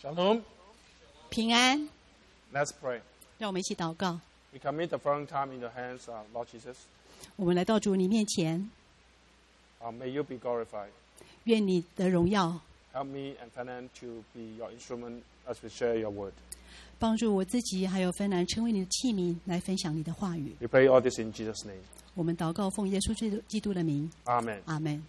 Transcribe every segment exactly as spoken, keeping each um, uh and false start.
Shalom. 平安。 Let's pray. 让我们一起祷告。 We commit the following time in your hands, uh, Lord Jesus. 我们来到主你面前， Uh, may you be glorified. 愿你的荣耀 Help me and Fernand to be your instrument as we share your word. 帮助我自己，还有芬兰成为你的器皿，来分享你的话语。 We pray all this in Jesus' name. 我们祷告，奉耶稣基督基督的名， Amen. 阿门。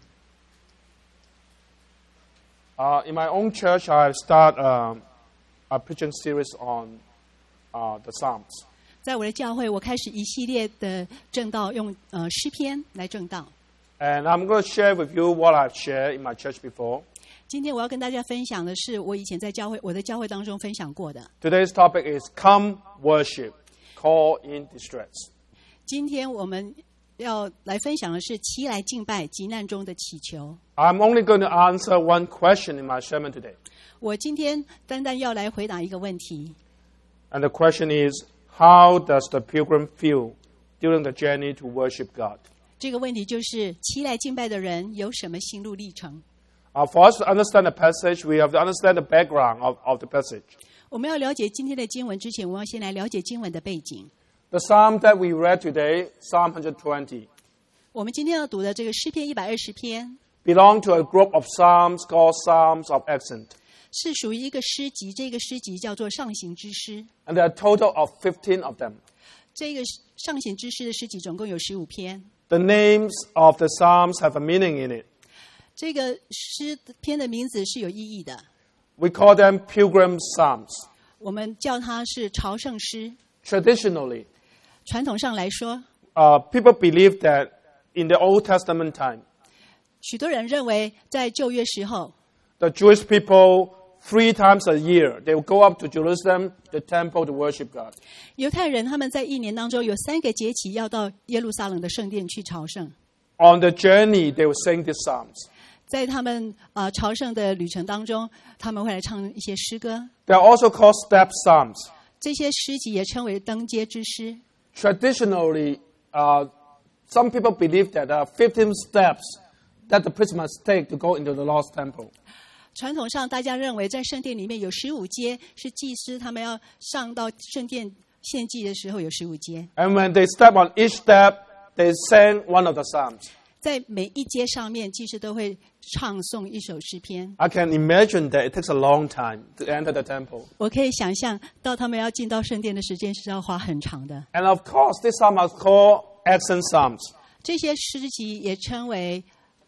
Uh, in my own church, I start um, a preaching series on uh, the Psalms. 在我的教会，我开始一系列的正道，用呃诗篇来正道。 And I'm going to share with you what I've shared in my church before. 今天我要跟大家分享的是我以前在教会我的教会当中分享过的。 Today's topic is Come Worship, Call in Distress. 今天我们要来分享的是齐来敬拜急难中的祈求。 I'm only going to answer one question in my sermon today. 我今天单单要来回答一个问题， And the question is, how does the pilgrim feel during the journey to worship God? 这个问题就是齐来敬拜的人有什么心路历程？ Uh, for us to understand the passage, we have to understand the background of, of the passage. 我们要了解今天的经文之前，我们要先来了解经文的背景。 The psalm that we read today, Psalm one twenty, 我们今天要读的这个诗篇一百二十篇， belong to a group of psalms called Psalms of Ascent. 是属于一个诗集，这个诗集叫做上行之诗。 And there are a total of fifteen of them. 这个上行之诗的诗集总共有十五篇。 The names of the psalms have a meaning in it. 这个诗篇的名字是有意义的， We call them pilgrim psalms. 我们叫它是朝圣诗。 Traditionally, 传统上来说， uh, people believe that in the Old Testament time, 许多人认为在旧约时候， the Jewish people, three times a year, they will go up to Jerusalem, the temple, to worship God. 犹太人他们在一年当中有三个节期要到耶路撒冷的圣殿去朝圣。 On the journey, they will sing these psalms. 在他们呃朝圣的旅程当中，他们会来唱一些诗歌， They are also called step psalms. 这些诗集也称为登阶之诗。 Traditionally, uh, some people believe that there are fifteen steps that the priest must take to go into the Lord's temple. 传统上，大家认为在圣殿里面有十五阶，是祭司他们要上到圣殿献祭的时候有十五阶。 And when they step on each step, they sing one of the psalms. 在每一阶上面，祭司都会唱诵一首诗篇。 I can imagine that it takes a long time to enter the temple. 我可以想象到他们要进到圣殿的时间是要花很长的。 And of course, this psalm is called Ascent Psalms. 这些诗集也称为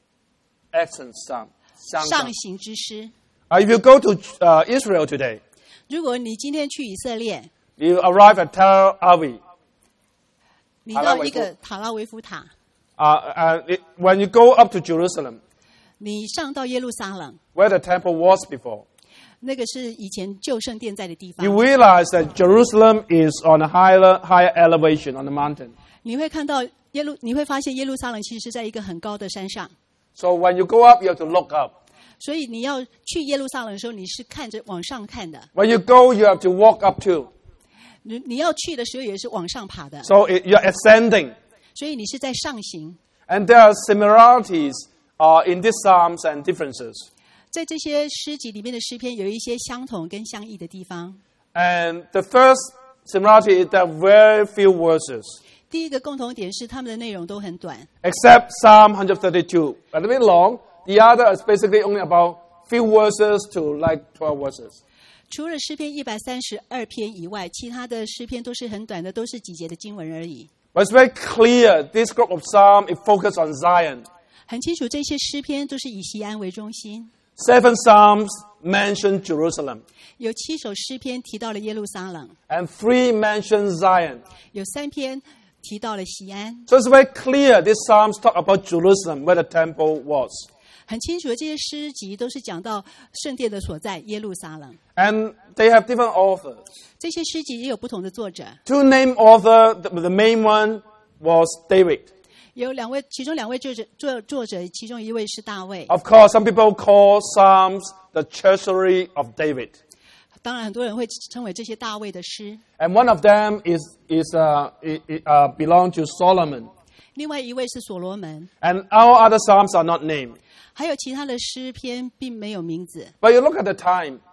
Ascent Psalm. 上行之诗。 Uh, if you go to uh, Israel today, 如果你今天去以色列， you arrive at Tel Aviv. 你到一个塔拉维夫塔， Uh, and it, when you go up to Jerusalem, 你上到耶路撒冷， where the temple was before, 那个是以前旧圣殿在的地 you 方。 realize that Jerusalem is on a higher, higher elevation on the mountain. 你会看到耶路，你会发现耶路撒冷其实是在一个很高的山上， So when you go up, you have to look up. 所以你要去耶路撒冷的时候，你是看着往上看的。 When you go, you have to walk up too. 你你要去的时候也是往上爬的， So it, you're ascending. 所以你是在上行。 And there are similarities uh, in these psalms and differences. 在这些诗集里面的诗篇有一些相同跟相异的地方。 And the first similarity is that very few verses, 第一个共同点是他们的内容都很短， except Psalm one thirty-two. A little bit long. The other is basically only about few verses to like twelve verses. 除了诗篇一百三十二篇以外，其他的诗篇都是很短的，都是几节的经文而已。 But it's very clear this group of psalms it focuses on Zion. 很清楚，这些诗篇都是以西安为中心。 Seven psalms mention Jerusalem, 有七首诗篇提到了耶路撒冷， and three mention Zion. 有三篇提到了西安。 So it's very clear these psalms talk about Jerusalem, where the temple was. 很清楚的，这些诗集都是讲到圣殿的所在耶路撒冷。 And they have different authors. 这些诗集也有不同的作者， Two named authors, the, the main one was David. 有两位，其中两位作者作作者，其中一位是大卫。 Of course, some people call Psalms the treasury of David. 当然，很多人会称为这些大卫的诗。 And one of them is, is uh, it, it, uh, belong to Solomon. 另外一位是所罗门， And our other Psalms are not named. 还有其他的诗篇并没有名字。 But you look at the time,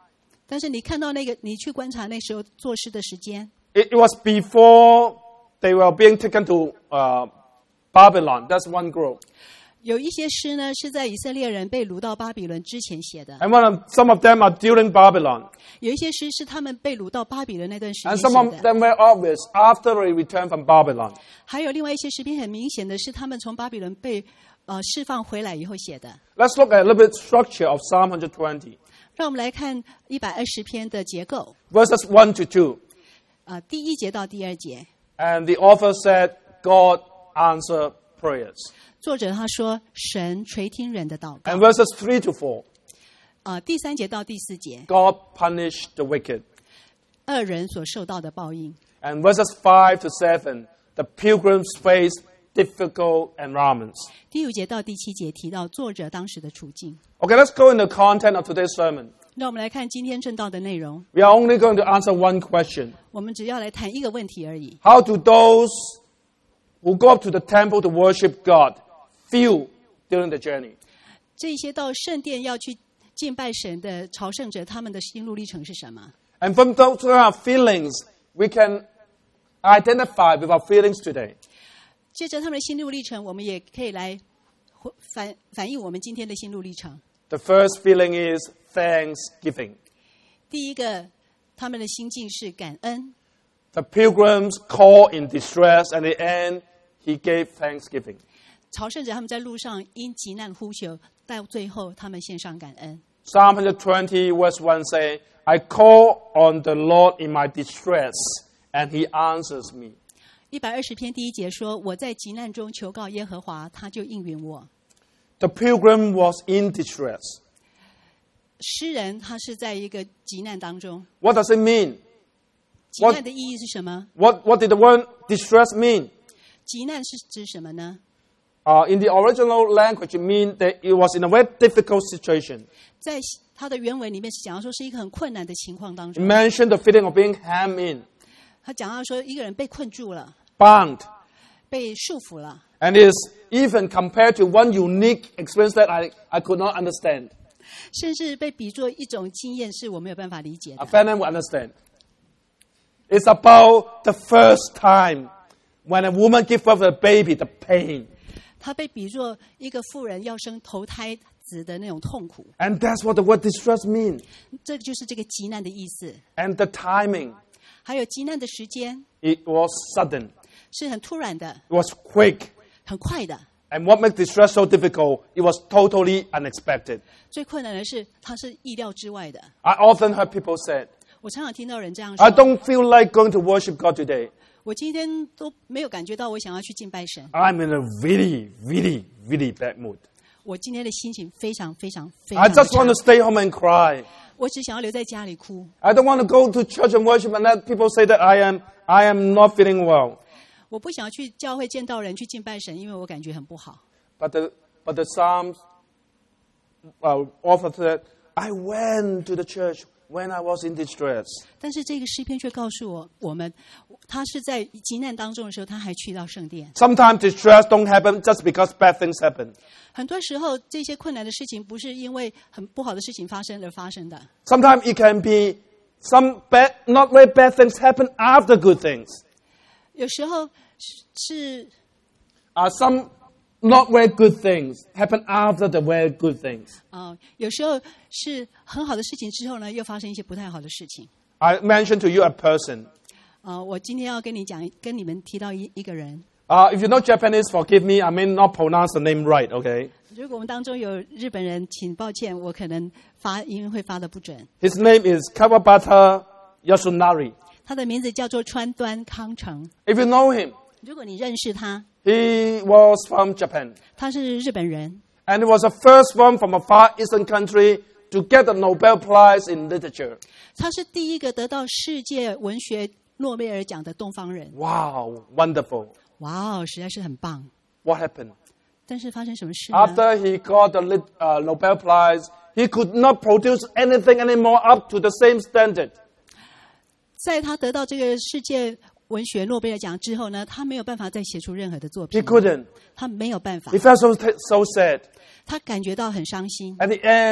但是你看到那个，你去观察那时候作诗的时间。 It, it was before they were being taken to uh, Babylon. That's one group. 有一些诗呢是在以色列人被掳到巴比伦之前写的。 And one of, some of them are during Babylon. 有一些诗是他们被掳到巴比伦那段时间 And 写 some of 的。 them were obvious after they returned from Babylon. 还有另外一些诗篇很明显的是他们从巴比伦被呃释放回来以后写的。 Let's look at a little bit structure of Psalm one twenty. 让我们来看一百二十篇的结构。 Verses one to two. 啊、呃，第一节到第二节。 And the author said, God answer prayers. 作者他说神垂听人的祷告。 And verses three to four. 啊、呃，第三节到第四节。 God punish the wicked. 恶人所受到的报应。 And verses five to seven. The pilgrims face difficult environments. 第五节到第七节提到作者当时的处境。 Okay, let's go into the content of today's sermon. 让我们来看今天正道的内容。 We are only going to answer one question. 我们只要来谈一个问题而已。 How do those who go up to the temple to worship God feel during the journey? 这些到圣殿要去敬拜神的朝圣者，他们的心路历程是什么？ And from those kind of feelings, we can identify with our feelings today. 接着他们的心路历程，我们也可以来反反映我们今天的心路历程。 The first feeling is thanksgiving. 第一个，他们的心境是感恩。 The pilgrims called in distress, and in the end, he gave thanksgiving. 朝圣者他们在路上因急难呼求，到最后他们献上感恩。 Psalm one twenty verse one say, I call on the Lord in my distress, and he answers me. 一百二十篇第一节说：“我在急难中求告耶和华，他就应允我。” The pilgrim was in distress. 诗人他是在一个急难当中。 What does it mean? 急难的意义是什么？ What, what did the word distress mean? 急难是指什么呢？ Uh, in the original language, it means that it was in a very difficult situation. 在他的原文里面是讲到说是一个很困难的情况当 It 中。 mentioned the feeling of being hemmed in, 他讲到说一个人被困住了， bound, 被束缚了， and is even compared to one unique experience that I, I could not understand. 甚至被比作一种经验是我没有办法理解 A 的。 family will understand. It's about the first time when a woman gives birth to a baby, the pain. 他被比作一个妇人要生头胎子的那种痛苦， And that's what the word distress means. 这就是这个急难的意思。 And the timing, 还有急难的时间 it was sudden. 是很突然的， It was quick. 很快的。 And what makes distress so difficult, it was totally unexpected. 最困难的是，它是意料之外的。 I often heard people say, 我常常听到人这样 I 说 don't feel like going to worship God today. 我今天都没有感觉到我想要去敬拜神， I'm in a really, really, really bad mood. 我今天的心情非常非常非 I 常的 just want 差 to stay home and cry. 我只想要留在家里哭。 I don't want to go to church and worship and let people say that I am, I am not feeling well. 我不想要去教会见到人去敬拜神，因为我感觉很不好。 But the, but the Psalms uh, author said, I went to the church when I was in distress. 但是这个诗篇却告诉我，我们他是在急难当中的时候，他还去到圣殿。 Sometimes distress don't happen just because bad things happen. 很多时候，这些困难的事情不是因为很不好的事情发生而发生的。 Sometimes it can be some bad, not very bad things happen after good things. 有时候是是 Uh, some not very good things happen after the very good things. 啊、有时候是很好的事情之后呢，又发生一些不太好的事情。 I mentioned to you a person. 啊、我今天要跟你讲，跟你们提到一一个人。 Uh, if you know Japanese, forgive me. I may not pronounce the name right, okay? 如果我们当中有日本人，请抱歉，我可能发音会发的不准。 His name is Kawabata Yasunari. 他的名字叫做川端康成。 If you know him, 如果你认识他， he was from Japan. 他是日本人， And he was the first one from a Far Eastern country to get the Nobel Prize in literature. 他是第一个得到世界文学诺贝尔奖的东方人。 Wow, wonderful. 哇哦，实在是很棒。 What happened? 但是发生什么事呢？ After he got the lit, uh, Nobel Prize, he could not produce anything anymore up to the same standard. 在他得到这个世界文学诺贝尔奖之后呢，他没有办法再写出任何的作 He 品， couldn't. 他没有办法 He，felt so, so sad. 他感觉到很伤心。 At the end,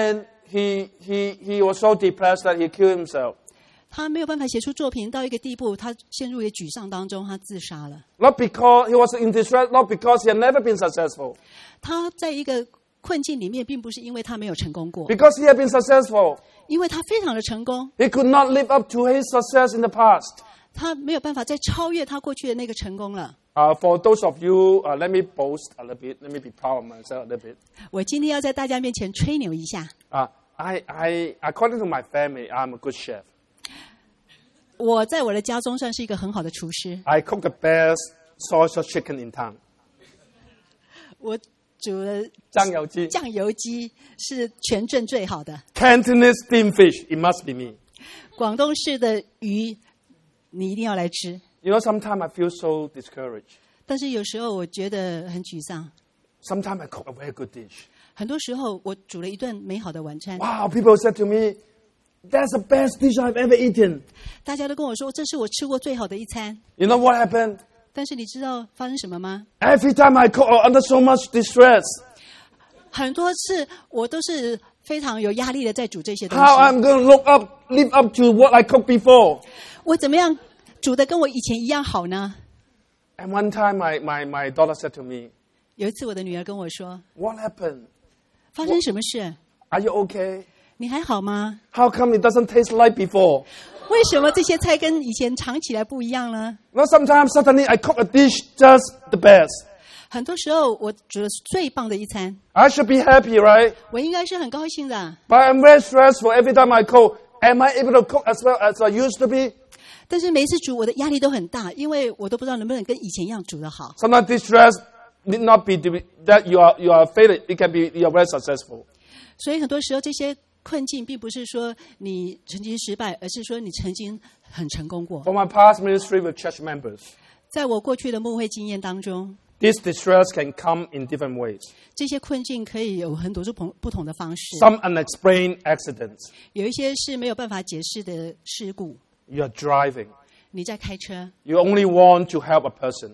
he, he, he was so depressed that he killed himself. 他没有办法写出作品到一个地步，他陷入一个沮丧当中，他自杀了。 Not because he was in distress, not because he had never been successful. 他在一个困境里面，并不是因为他没有成功过， Because he had been successful. 因为他非常的成功， He could not live up to his success in the past. 他没有办法再超越他过去的那个成功了。 Uh, for those of you, uh, let me boast a little bit. Let me be proud of myself a little bit. 我今天要在大家面前吹牛一下。 Uh, I, I, according to my family, I'm a good chef. 我在我的家中算是一个很好的厨师。 I cook the best soy sauce chicken in town. 我煮的酱油鸡。 酱油鸡是全镇最好的。 Cantonese steamed fish, it must be me. 广东式的鱼，你一定要来吃。 You know, sometimes I feel so discouraged. 但是有时候我觉得很沮丧。 Sometimes I cook a very good dish. 很多时候我煮了一顿美好的晚餐， Wow, people said to me, that's the best dish I've ever eaten. 大家都跟我说这是我吃过最好的一餐。 You know what happened? 但是你知道发生什么吗？ Every time I cook, I'm under so much distress. 很多次我都是非常有压力的在煮这些东 How 西。 I'm going to look up, live up to what I cooked before. 我怎么样煮的跟我以前一样好呢？ And one time my, my, my daughter said to me, 有一次我的女儿跟我说 what happened? 发生什么事？ Are you okay? 你还好吗？ How come it doesn't taste like before? 为什么这些菜跟以前尝起来不一样呢？ Now sometimes suddenly I cook a dish just the best. 很多时候我煮的是最棒的一餐， I should be happy, right? 我应该是很高兴的。 But I'm very stressful every time I cook. Am I able to cook as well as I used to be? 但是每一次煮我的压力都很大，因为我都不知道能不能跟以前一样煮得好。 Sometimes this stress need not be that you are you are failing. It can be you are very successful. 所以很多时候这些困境并不是说你曾经失败，而是说你曾经很成功过。 For my past ministry with church members, 在我过去的牧会经验当中， this distress can come in different ways. 这些困境可以有很多种不同的方式。 Some unexplained accidents. 有一些是没有办法解释的事故。 You are driving. 你在开车， You only want to help a person.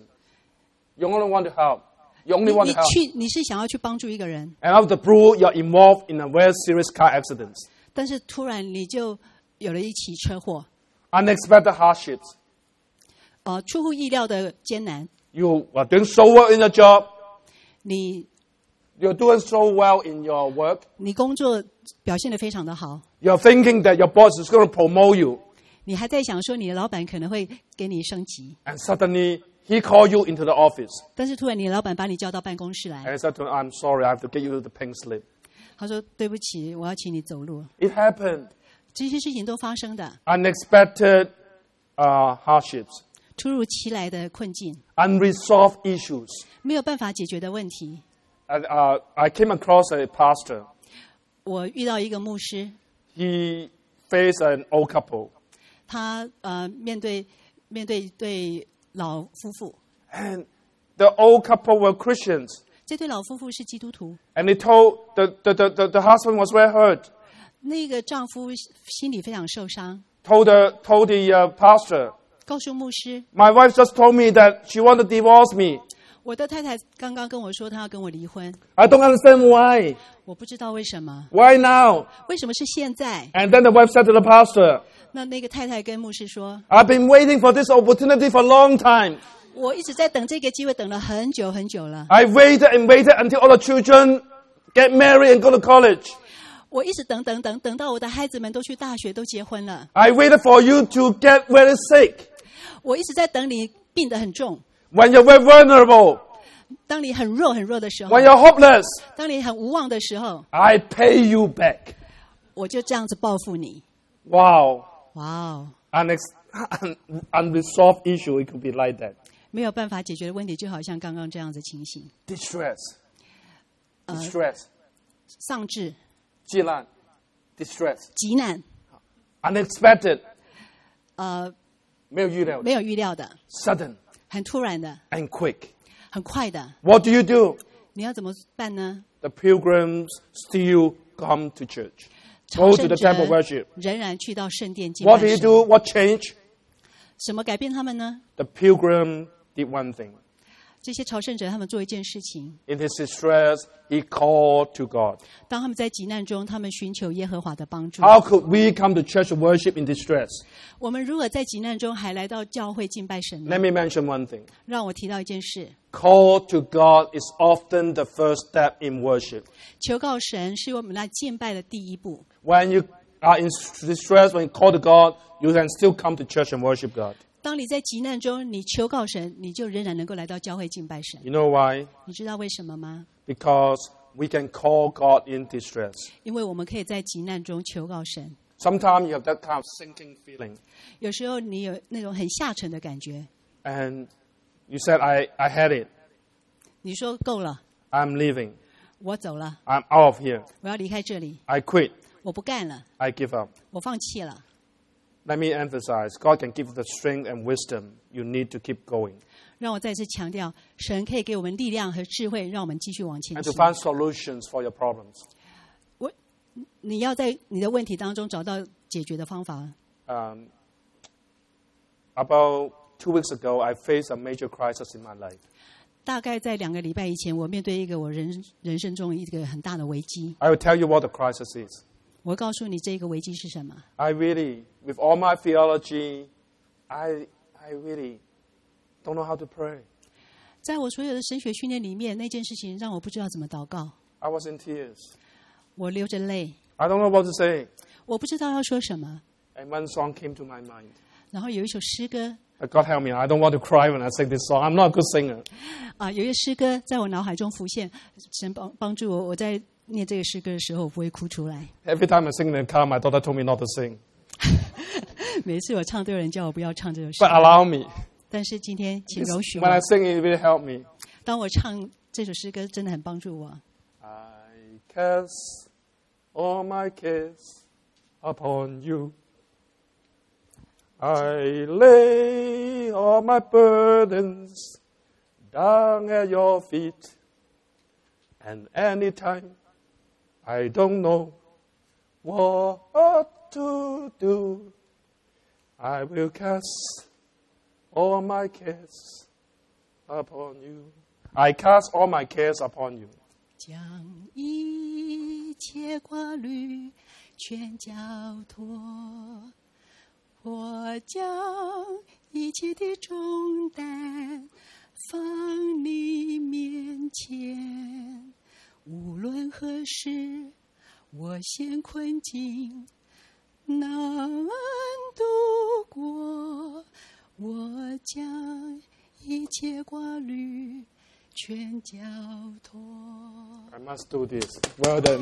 You only want to help. You 你 only want 你 to help. 去你是想要去帮助一个人， And out of the blue, you're involved in a very serious car accident. 但是突然你就有了一起车祸， Unexpected hardships. 呃，出乎意料的艰难， You are doing so well in your job. 你 You're doing so well in your work. 你工作表现得非常的好， You're thinking that your boss is going to promote you. 你还在想说你的老板可能会给你升级， And suddenly, he called you into the office. 但是突然你的老板把你叫到办公室来， And he said to him, I'm sorry, I have to get you the pink slip. 他说对不起，我要请你走路。 It happened. 这些事情都发生的， Unexpected uh, hardships. 突如其来的困境， Unresolved issues. 没有办法解决的问题。 And, uh, I came across a pastor. 我遇到一个牧师， He faced an old couple. 他呃面对面对一对老夫妇， And the old couple were Christians. 这对老夫妇是基督徒。 And they told, the, the, the, the, the husband was very hurt. 那个丈夫心里非常受伤， Told the, told the uh, pastor, 告诉牧师， my wife just told me that she wanted to divorce me. 我的太太刚刚跟我说她要跟我离婚， I don't understand why. 我不知道为什么， Why now? 为什么是现在？ And then the wife said to the pastor, 那那个太太跟牧师说， I've been waiting for this opportunity for a long time. 我一直在等这个机会，等了很久很久了。 I waited and waited until all the children get married and go to college. 我一直等等等等到我的孩子们都去大学都结婚了， I waited for you to get very sick. 我一直在等你病得很重， When you're very vulnerable. 当你很弱很弱的时候， When you're hopeless. 当你很无望的时候， I pay you back. 我就这样子报复你。 Wow. 哇哦， Unex- unresolved issue, it could be like that. 没有办法解决的问题，就好像刚刚这样子情形， Distress. Distress. 丧志、 饥难 Distress. 急难， Unexpected. 呃， 没有预料的没有预料的， Sudden 很突然的， and quick. 很快的， What do you do? 你要怎么办呢？ The pilgrims still come to church. 朝 Go 圣 to the 者 temple worship. 仍然去到圣殿敬 What do 拜 you 神。 do? What change? 什么改变他们呢？ The pilgrim did one thing. 这些朝圣者他们做一件事情， In his distress, he called to God. 当他们在急难中，他们寻求耶和华的帮助。 How could we come to church to worship in distress? 我们如果在急难中还来到教会敬拜神呢？ Let me mention one thing. 让我提到一件事， Call to God is often the first step in worship. 求告神是我们来敬拜的第一步。 When you are in distress, when you call to God, you can still come to church and worship God. 当你在急难中，你求告神，你就仍然能够来到教会敬拜神。 You know why? 你知道为什么吗？ Because we can call God in distress. 因为我们可以在急难中求告神。 Sometimes you have that kind of sinking feeling. 有时候你有那种很下沉的感觉， And you said, I, I had it. 你说够了， I'm leaving. 我走了， I'm out of here. 我要离开这里， I quit. 我不干了， I give up. 我放弃了。 Let me emphasize, God can give you the strength and wisdom you need to keep going. 让我再次强调，神可以给我们力量和智慧，让我们继续往前 And to 行。 find solutions for your problems. 我，你要在你的问题当中找到解决的方法。 Um, about two weeks ago, I faced a major crisis in my life. 大概在两个礼拜以前，我面对一个我人人生中一个很大的危机。 I will tell you what the crisis is. 我告诉你这个危机是什么。 I really, with all my theology, I, I really don't know how to pray. 在我所有的神学训练里面，那件事情让我不知道怎么祷告， I was in tears. 我流着泪， I don't know what to say. 我不知道要说什么。 And one song came to my mind. 然后有一首诗歌 But God help me, I don't want to cry when I sing this song. I'm not a good singer. 啊，有一个诗歌在我脑海中浮现，神帮帮助我，我在念这个诗歌的时候，我不会哭出来。 Every time I sing in the car, my daughter told me not to sing. 每次我唱，都有人叫我不要唱这首诗 But。allow me. 但是今天，请容许 When I 我， sing, it really helped me. 当我唱这首诗歌，真的很帮助我。 I cast all my cares upon you. I lay all my burdens down at your feet. And anytime I don't know what to do, I will cast all my cares upon you. I cast all my cares upon you. 将一切挂虑全交托，我将一切的重担放你面前，无论何时，我陷困境难度过，我将一切挂虑全交托。 I must do this. Well done.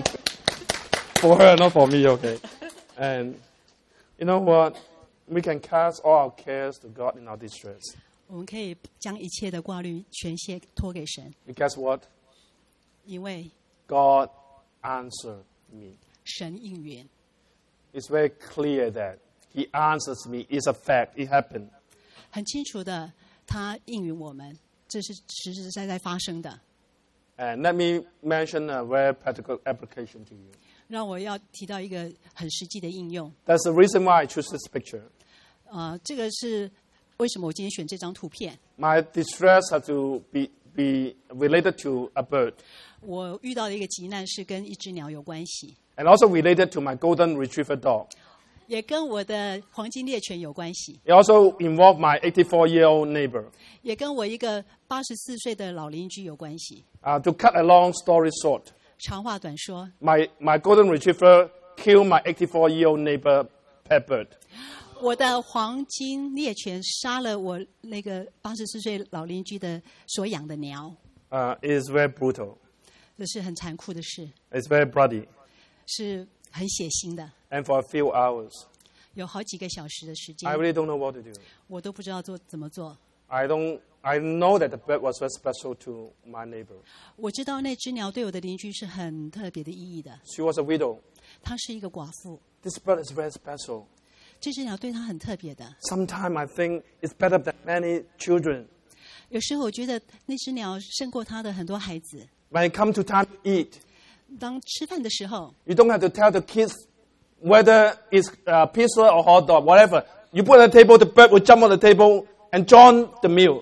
For her, not for me, okay. And you know what? We can cast all our cares to God in our distress. 我们可以将一切的挂虑全卸托给神， And guess what? 因为 God answered me. 神应允。 It's very clear that He answers me. It's a fact. It happened. 很清楚的，他应允我们，这是实实在在发生的。 And let me mention a very practical application to you. 让我要提到一个很实际的应用。 That's the reason why I choose this picture. 啊、这个是为什么我今天选这张图片。 My distress has to be, be related to a bird. 我遇到的一个急难是跟一只鸟有关系， And also related to my golden retriever dog. 也跟我的黄金猎犬有关系， It also involved my eighty-four-year-old neighbor. 也跟我一个八十四岁的老邻居有关系。 Uh, to cut a long story short, 长话短说， my, my golden retriever killed my eighty-four-year-old neighbor pet bird. 我的黄金猎犬杀了我那个八十四岁老邻居的所养的鸟， Uh, it is very brutal. 这是很残酷的事， It's very bloody. 是很血腥的。 And for a few hours, 有好几个小时的时间 I，really don't know what to do. 我都不知道做怎么做。 I don't. I know that the bird was very special to my neighbor. 我知道那只鸟对我的邻居是很特别的意义的， She was a widow. 她是一个寡妇， This bird is very special. 这只鸟对她很特别的。 Sometimes I think it's better than many children. 有时候我觉得那只鸟胜过她的很多孩子。 When it comes to time to eat, 当吃饭的时候， you don't have to tell the kids whether it's uh, pizza or hot dog, whatever. You put on the table, the bird will jump on the table and join the meal.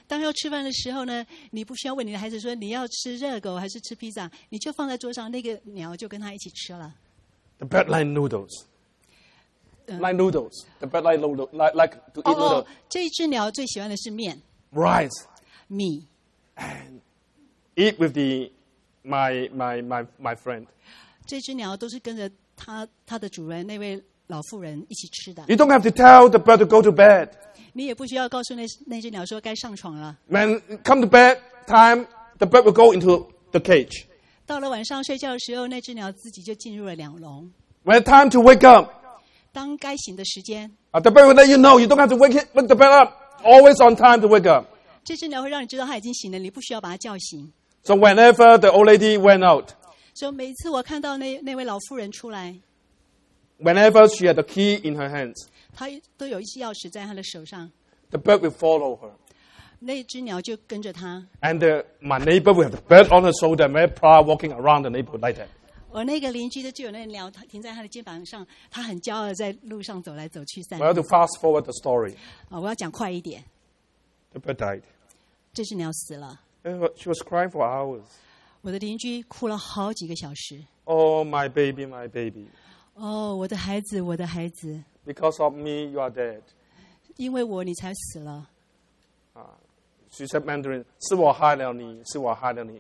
当要吃饭的时候呢，你不需要问你的孩子说你要吃热狗还是吃披萨，你就放在桌上，那个鸟就跟他一起吃了。 The bird like noodles. Like noodles. The bird like noodles. Like, like to eat 哦 noodles. 哦，这一只鸟最喜欢的是面 Rice. 米， And eat with the my my my my friend. 这只鸟都是跟着它它的主人那位老妇人一起吃的。 You don't have to tell the bird to go to bed. 你也不需要告诉那那只鸟说该上床了。 When come to bed time, the bird will go into the cage. 到了晚上睡觉的时候，那只鸟自己就进入了鸟笼。 When time to wake up, 当该醒的时间， uh, the bird will let you know. You don't have to wake it, wake the bird up. Always on time to wake up. 这只鸟会让你知道它已经醒了，你不需要把它叫醒。 So whenever the old lady went out, 所以每次我看到那那位老妇人出来， whenever she had the key in her hands, 她都有一支钥匙在她的手上， the bird will follow her. 那只鸟就跟着她。 And the, my neighbor will have the bird on her shoulder, very proud, walking around the neighborhood like that. 我那个邻居的就有那个鸟，它停在他的肩膀上，他很骄傲地在路上走来走去散步。 Well, to fast forward the story, 啊，我要讲快一点， the bird died. 这只鸟死了。 And she was crying for hours. 我的邻居哭了好几个小时。 Oh, my baby, my baby. 哦，我的孩子，我的孩子， Because of me, you are dead. 因为我你才死了。 She said Mandarin, 是我害了你，是我害了你.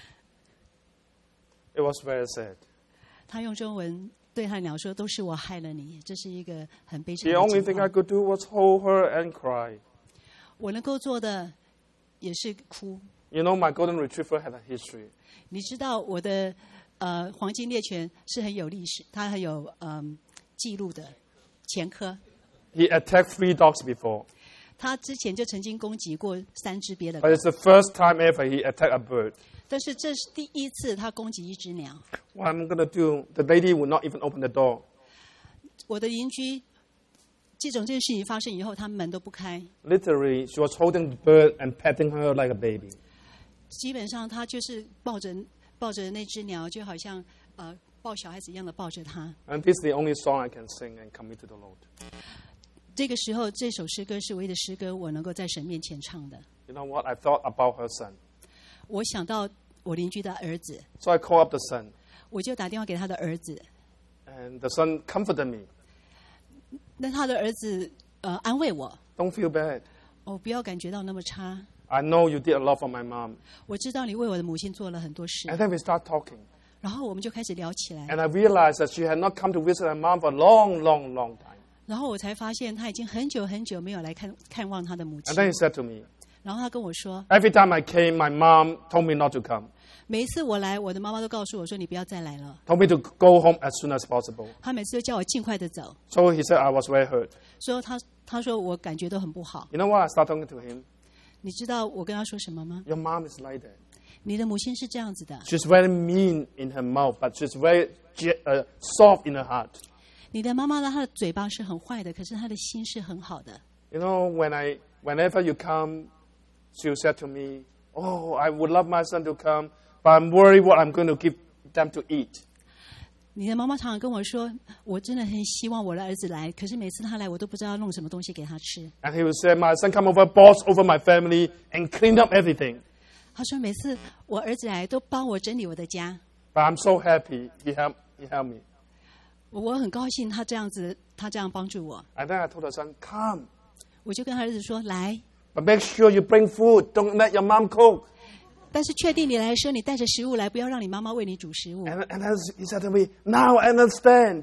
It was very sad. 他用中文对他的鸟说：“都是我害了你。”这是一个很悲惨 The 的 only 情 thing I 况。 could do was hold her and cry. 我能够做的也是哭。 You know, my golden retriever had a history. 你知道我的呃黄金猎犬是很有历史，它很有嗯记录的前科。 He attacked three dogs before. 他之前就曾经攻击过三只别的 But it's the first time ever he attacked a bird. 但是这是第一次他攻击一只鸟。 What I'm going to do, the lady would not even open the door. 我的邻居，这种这件事情发生以后，他门都不开。 Literally, she was holding the bird and petting her like a baby. 基本上他就是抱着抱着那只鸟，就好像呃抱小孩子一样的抱着它。 And this is the only song I can sing and commit to the Lord. 这个时候，这首诗歌是唯一的诗歌，我能够在神面前唱的。 You know what? I thought about her son. 我想到我邻居的儿子， So I called up the son. 我就打电话给他的儿子。 And the son comforted me. 那他的儿子呃安慰我， Don't feel bad. 哦，不要感觉到那么差。 I know you did a lot for my mom. 我知道你为我的母亲做了很多事。 And then we start talking. 然后我们就开始聊起来。 And I realized that she had not come to visit her mom for a long, long, long time. 然后我才发现他已经很久很久没有来看看望他的母 And 亲。 then he said to me, 然后他跟我说， every time I came, my mom told me not to come. 每一次我来，我的妈妈都告诉我说你不要再来了。 Told me to go home as soon as possible. 她每次都叫我尽快的走， So he said I was very hurt. 说他他说我感觉都很不好。 You know what? I started talking to him. 你知道我跟他说什么吗？ Your mom is like that. 你的母亲是这样子的， She's very mean in her mouth, but she's very uh, soft in her heart. 你的妈妈呢，她的嘴巴是很坏的，可是她的心是很好的。 You know, when I, whenever you come, she'll say to me, oh, I would love my son to come, but I'm worried what I'm going to give them to eat. 你的妈妈常常跟我说，我真的很希望我的儿子来，可是每次他来，我都不知道要弄什么东西给他吃。 And he would say, my son come over, boss over my family, and clean up everything. 他说每次我儿子来，都帮我整理我的家。 But I'm so happy he helped, he helped me. 我很高兴他这样子，他这样帮助我。 And then I told the son, come, 我就跟他儿子说，来， but make sure you bring food. Don't let your mom cook. 但是确定你来的时候，你带着食物来，不要让你妈妈为你煮食物。 And, and then he said to me, now I understand.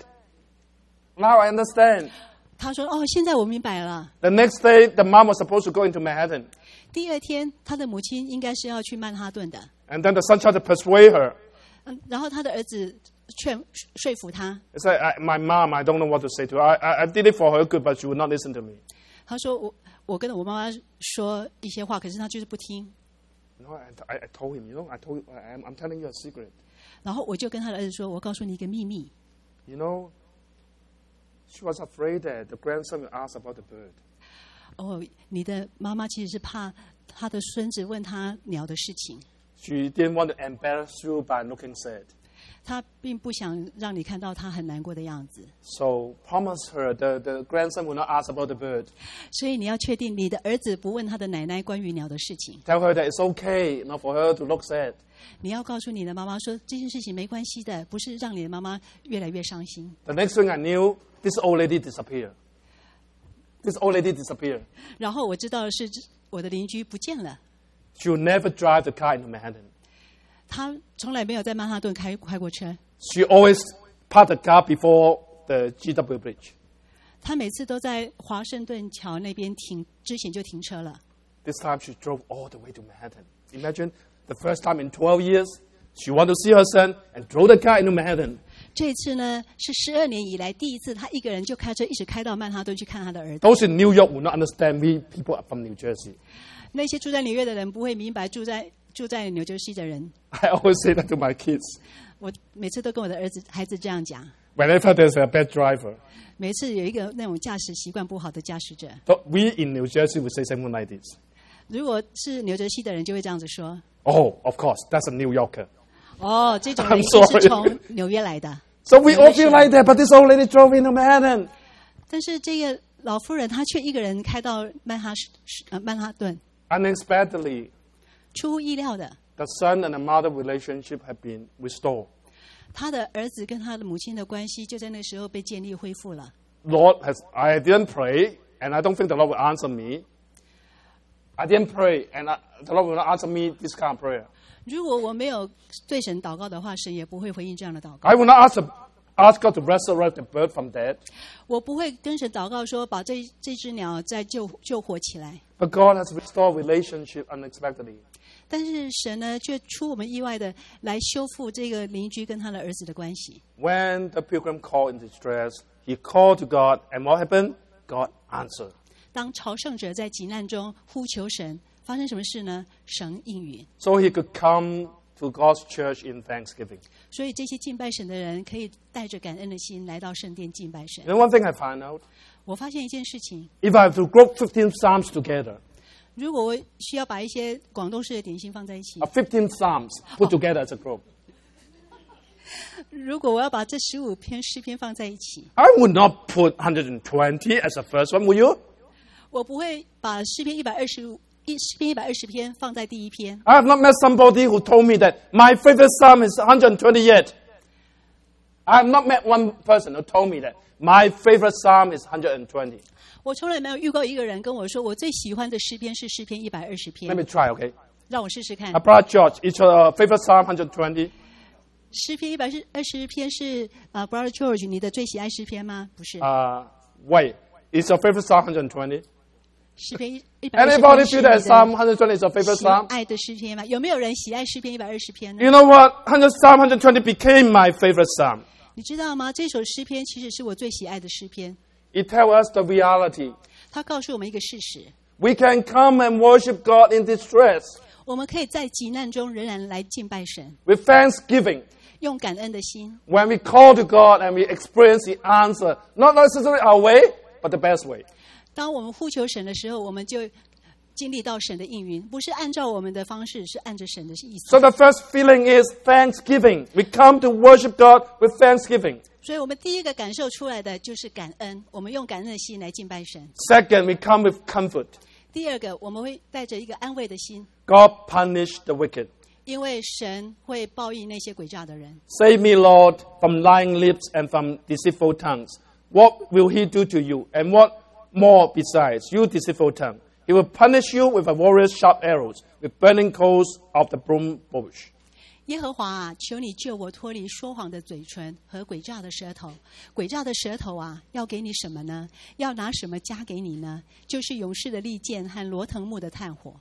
Now I understand. 他说：“哦，现在我明白了。 The next day, the mom was supposed to go into Manhattan. ” 第二天，他的母亲应该是要去曼哈顿的。 And then the son tried to persuade her. 嗯，然后他的儿子劝说服他。 He said, I, my mom, I don't know what to say to her. I, I, I did it for her good, but she would not listen to me. 他说：“我我跟我妈妈说一些话，可是她就是不听。 You know, I, I told him, you know, I told you, I, I'm, I'm telling you a secret. ” 然后我就跟他的儿子说：“我告诉你一个秘密。 You know, she was afraid that the grandson will ask about the bird. 哦，你的妈妈其实是怕他的孙子问他鸟的事情。 She didn't want to embarrass you by looking sad. 他并不想让你看到他很难过的样子。 So promise her the, the grandson will not ask about the bird. 所以你要确定你的儿子不问他的奶奶关于鸟的事情。 Tell her that it's okay not for her to look sad. 你要告诉你的妈妈说，这件事情没关系的，不是让你的妈妈越来越伤心。 The next thing I knew, this old lady disappeared. This old lady disappeared. 然后我知道的是，我的邻居不见了， She will never drive the car into Manhattan. 他从来没有在曼哈顿开开过车， She always parked the car before the G W Bridge. 他每次都在华盛顿桥那边停，之前就停车了。 This time she drove all the way to Manhattan. Imagine the first time in twelve years, she wanted to see her son and drove the car into Manhattan. 这一次呢，是十二年以来第一次，他一个人就开车一直开到曼哈顿去看他的儿子。 Those in New York will not understand me. People are from New Jersey. 那些住在纽约的人不会明白住在住在纽泽西的人。 I always say that to my kids. 我每次都跟我的儿子孩子这样讲。 Whenever there's a bad driver, 每次有一个那种驾驶习惯不好的驾驶者， but we in New Jersey would say something like this. 如果是纽泽西的人就会这样子说。 Oh, of course, that's a New Yorker. 哦，这种人 I'm 一定 sorry. 是从纽约来的。 So we all feel like that, but this old lady drove into Manhattan. 但是这个老妇人她却一个人开到曼哈呃曼哈顿， Unexpectedly, 出乎意料的， the son and the mother relationship have been restored. 他的儿子跟他的母亲的关系就在那时候被建立恢复了。 Lord has, I didn't pray, and I don't think the Lord will answer me. I didn't pray, and I, the Lord will not answer me this kind of prayer. 如果我没有对神祷告的话，神也不会回应这样的祷告。 I will not ask, ask God to resurrect the bird from dead. 我不会跟神祷告说把这这只鸟再救救活起来。 But God has restored relationship unexpectedly. 但是神呢，却出我们意外的来修复这个邻居跟他的儿子的关系。 When the pilgrim called in distress, he called to God, and what happened? God answered. 当朝圣者在急难中呼求神，发生什么事呢？神应允。 So he could come to God's church in thanksgiving. 所以这些敬拜神的人可以带着感恩的心来到圣殿敬拜神。 You know one thing I found out? 我发现一件事情， If I have to group fifteen psalms together, 如果我需要把一些广东式的点心放在一起 uh,，fifteen psalms put together as a group, 如果我要把这十五篇诗篇放在一起， I would not put one hundred twenty as the first one, will you? 我不会把诗篇一百二十五一诗篇一百二十篇放在第一篇。 I have not met somebody who told me that my favorite psalm is one hundred twenty yet. I have not met one person who told me that my favorite psalm is one hundred twenty. 我从来没有遇过一个人跟我说，我最喜欢的诗篇是诗篇一百二十 Let me 篇。 try, okay? 让我试试看 Uh,，Brother George, is your favorite psalm one hundred twenty? 诗篇一百二十篇是呃 ，Brother George，你的最喜爱诗篇吗？不是， Uh, wait, is your favorite psalm one hundred twenty? 诗篇一百二十 Anybody 篇是 feel 你 that Psalm 的 one hundred twenty is your favorite 喜 psalm? 爱的诗篇吗？有没有人喜爱诗篇一百二十篇呢？ You know what? one hundred Psalm one hundred twenty became my favorite psalm. 你知道吗？这首诗篇其实是我最喜爱的诗篇。 It tells us the reality. 它告诉我们一个事实： We can come and worship God in distress 我们可以在急难中仍然来敬拜神， with thanksgiving. 用感恩的心。 When we call to God and we experience the answer, not necessarily our way, but the best way. 当我们呼求神的时候，我们就经历到神的应允，不是按照我们的方式，是按着神的意思。 So the first feeling is thanksgiving. We come to worship God with thanksgiving. 所以我们第一个感受出来的就是感恩，我们用感恩的心来敬拜神。 Second, we come with comfort. 第二个，我们会带着一个安慰的心， God punish the wicked. 因为神会报应那些诡诈的人。 Save me, Lord, from lying lips and from deceitful tongues. What will he do to you? And what more besides, you deceitful tongue? He will punish you with a warrior's sharp arrows, with burning coals of the broom bush. 耶和华啊，求你救我脱离说谎的嘴唇和诡诈的舌头。诡诈的舌头啊，要给你什么呢？要拿什么加给你呢？就是勇士的利剑和罗藤木的炭火。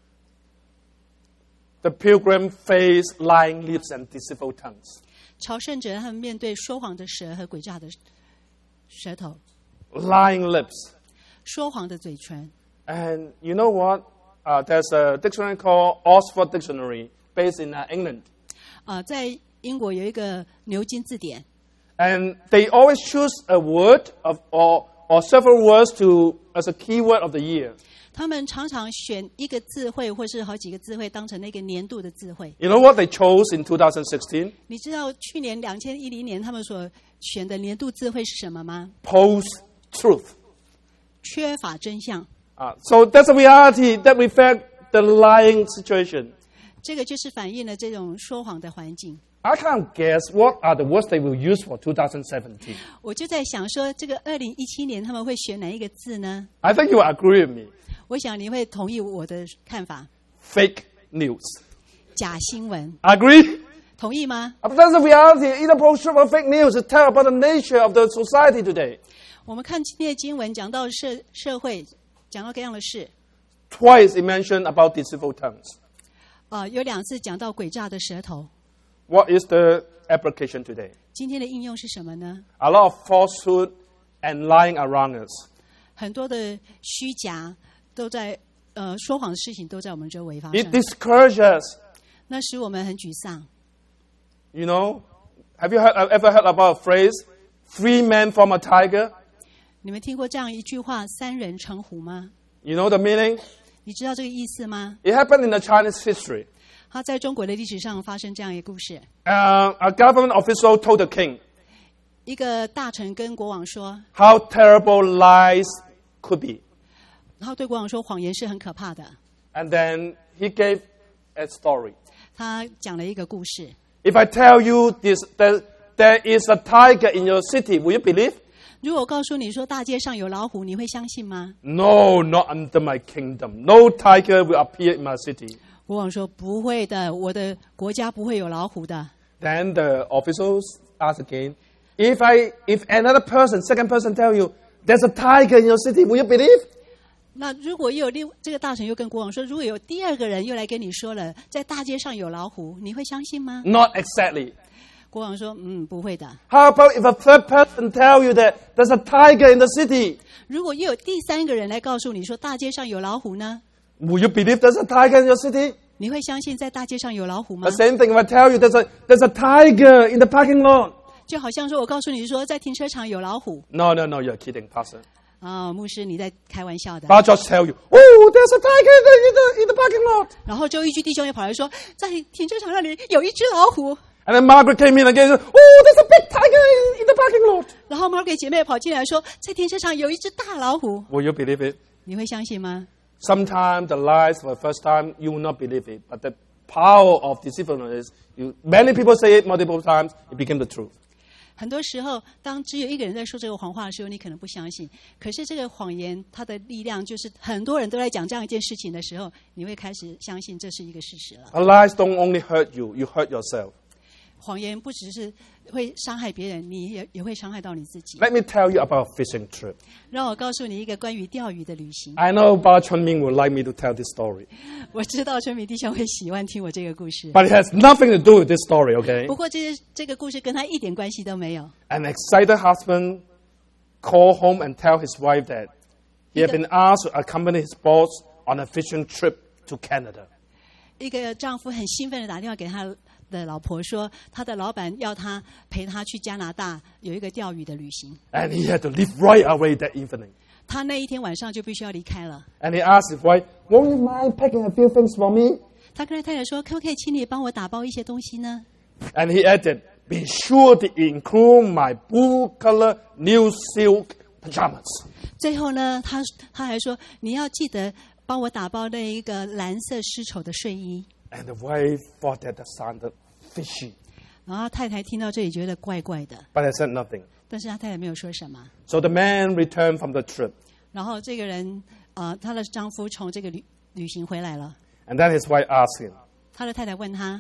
The pilgrim faced lying lips and deceitful tongues. 朝圣者他们面对说谎的舌和诡诈的舌头， Lying lips. 说谎的嘴唇。 And you know what? Uh, there's a dictionary called Oxford Dictionary based in uh, England. 啊、在英国有一个牛津字典， And they always choose a word of, or, or several words to, as a key word of the year. 他们常常选一个字汇或是好几个字汇当成那个年度的字汇。 You know what they chose in twenty sixteen? 你知道去年二零一零年他们所选的年度字汇是什么吗？ Post-truth. 缺乏真相。 Uh, so that's a reality that reflects the lying situation. 这个就是反映了这种说谎的环境。 I can't guess what are the words they will use for twenty seventeen. 我就在想说，这个二零一七年他们会选哪一个字呢？ I think you will agree with me. 我想你会同意我的看法。 Fake news. 假新闻， Agree? 同意吗？ But that's the reality. Either post-truth or fake news to tell about the nature of the society today. 我们看今天的经文，讲到社社会，讲到各样的事。 Twice it mentioned about deceitful tongues. 啊、呃，有两次讲到诡诈的舌头。 What is the application today? 今天的应用是什么呢？ A lot of falsehood and lying around us. 很多的虚假都在呃说谎的事情都在我们周围发 It 生， discourages us. 那使我们很沮丧。 You know, have you heard, ever heard about a phrase, three men form a tiger? 你们听过这样一句话“三人成虎”吗？ You know the meaning? 你知道这个意思吗？ It happened in the Chinese history. 它在中国的历史上发生这样一个故事： Uh, a government official told the king 一个大臣跟国王说， how terrible lies could be. 然后对国王说谎言是很可怕的。 And then he gave a story. 他讲了一个故事。 If I tell you this, that there is a tiger in your city, will you believe? 如果我告诉你说大街上有老虎，你会相信吗？ No, not under my kingdom. No tiger will appear in my city. 国王说不会的，我的国家不会有老虎的。 Then the officials ask again, if I, if another person, second person tell you, there's a tiger in your city, will you believe? 那如果又有另这个大臣又跟国王说，如果有第二个人又来跟你说了，在大街上有老虎，你会相信吗？ Not exactly. 国王说，嗯，不会的。 How about if a third person tell you that there's a tiger in the city? 如果又有第三个人来告诉你说大街上有老虎呢？ Will you believe there's a tiger in your city? 你会相信在大街上有老虎吗 The？ same thing if I tell you there's a, there's a tiger in the parking lot. 就好像说我告诉你说在停车场有老虎 No, no, no, you're kidding, Pastor. 啊、牧师你在开玩笑的。 But I just tell you, oh, there's a tiger in the, in the, in the parking lot. 然后周一居弟兄又跑来说，在停车场那里有一只老虎。 And then Margaret came in again and said, oh, there's a big tiger in, in the parking lot. 然后 Margaret 姐妹跑进来说，在停车场有一只大老虎， Will you believe it? 你会相信吗？ Sometimes the lies for the first time, you will not believe it. But the power of deceitfulness is, you, many people say it multiple times, it became the truth. 很多时候，当只有一个人在说这个谎话的时候，你可能不相信。可是这个谎言，它的力量就是很多人都在讲这样一件事情的时候，你会开始相信这是一个事实了。 And lies don't only hurt you, you hurt yourself. 谎言不只是会伤害别人，你也也会伤害到你自己。 Let me tell you about a fishing trip. 让我告诉你一个关于钓鱼的旅行。 I know Brother Chun Ming would like me to tell this story. 我知道春明弟兄会喜欢听我这个故事， But it has nothing to do with this story, okay? 不过这这个故事跟他一点关系都没有。 An excited husband called home and tell his wife that he had been asked to accompany his boss on a fishing trip to Canada. 一个丈夫很兴奋的打电话给他的老婆说，他的老板要他陪他去加拿大有一个钓鱼的旅行， And he had to leave right away that evening. 他那一天晚上就必须要离开了。 And he asked his wife, won't you mind packing a few things for me? 他跟他太太说，可不可以请你帮我打包一些东西呢？ And he added, be sure to include my blue-color new silk pajamas. 最后呢，他他还说，你要记得帮我打包那一个蓝色丝绸的睡衣。 And the wife thought that that sounded fishy. 然后太太听到这里觉得怪怪的， But I said nothing. 但是他太太没有说什么。 So the man returned from the trip. 然后这个人，呃，她的丈夫从这个旅旅行回来了， And then his wife asked him, 他的太太问他，